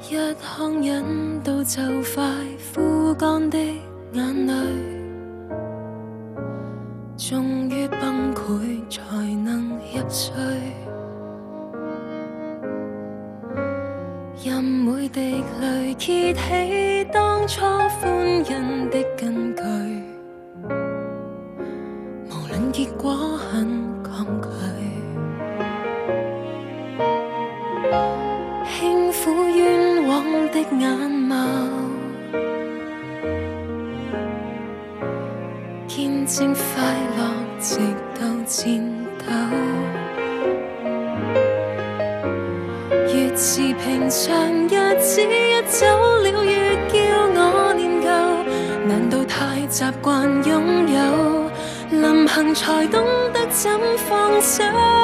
一腔忍到就快枯乾的眼淚，終於崩潰才能入睡。任每滴淚揭起當初歡欣的根據，無論結果很抗拒。輕撫冤枉的眼眸，見證快樂直到顫抖。越是平常日子一走了，越叫我念舊。難道太習慣擁有，臨行才懂得怎放手？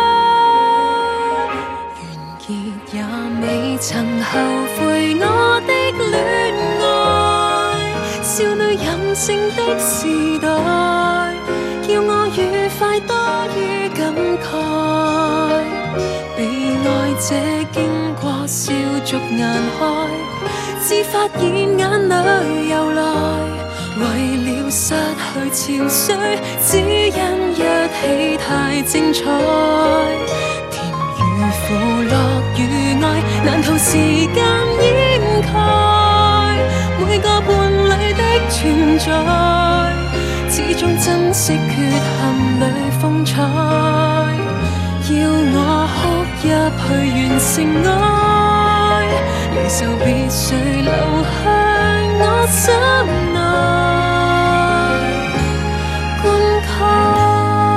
也未曾後悔我的戀愛，少女任性的時代，叫我愉快多於感慨。被愛者經過笑逐顏開，只發現眼淚又來，為了失去潮水，只因一起太精彩。苦樂與愛，難逃時間掩蓋。每個伴侶的存在，始終珍惜缺陷裏風采。要我哭入去完成愛，離愁別緒流向我心內灌溉。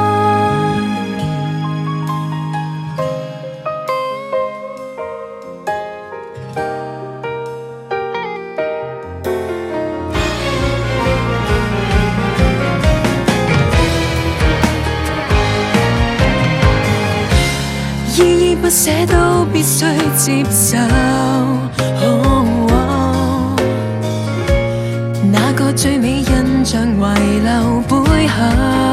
不捨都必須接受，那個最美印象遺留背後，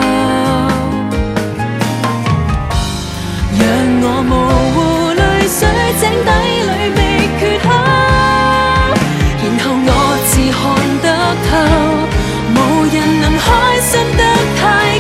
讓我模糊淚水井底裏覓缺口，然後我自看得透，無人能開心得太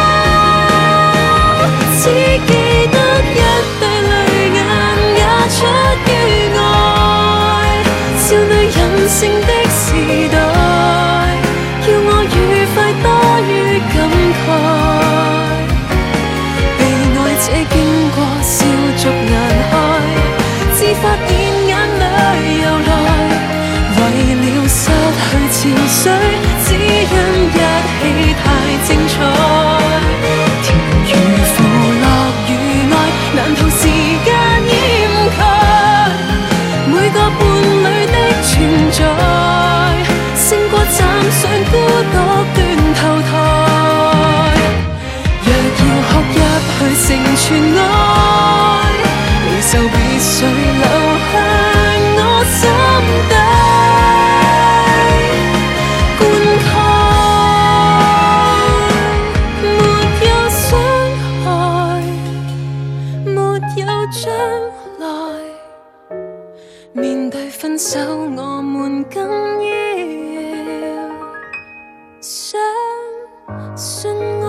久，只記得一對出於愛，少女任性的時代，叫我愉快多於感慨。被愛者經過笑逐顏開，只發現眼淚又來，為了失去潮水，只因一起太精彩。甜如苦樂與愛，難逃時間掩蓋。每個伴侶的存在，勝過站上孤獨斷頭台。若要哭入去成全愛，離愁別緒流向我心底灌溉。沒有傷害，沒有將來。面對分手，我們更要相信。